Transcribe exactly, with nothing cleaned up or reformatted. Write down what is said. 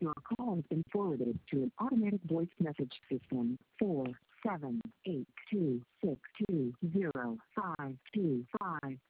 Your call has been forwarded to an automatic voice message system. Four seven eight two six two zero five two five.